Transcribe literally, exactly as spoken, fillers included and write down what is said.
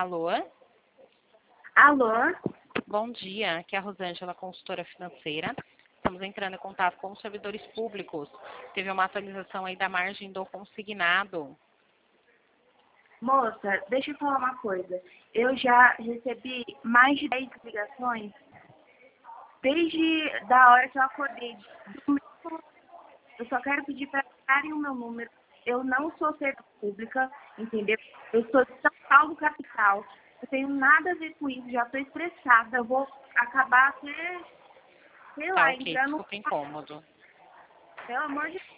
Alô? Alô? Bom dia, aqui é a Rosângela, consultora financeira. Estamos entrando em contato com os servidores públicos. Teve uma atualização aí da margem do consignado. Moça, deixa eu falar uma coisa. Eu já recebi mais de dez ligações desde da hora que eu acordei. Eu só quero pedir para darem o meu número. Eu não sou servidora pública, entendeu? Eu sou de São Paulo, capital. Eu tenho nada a ver com isso, já estou estressada. Eu vou acabar até, sei Tá lá, ok, entrando... desculpa o incômodo. Pelo amor de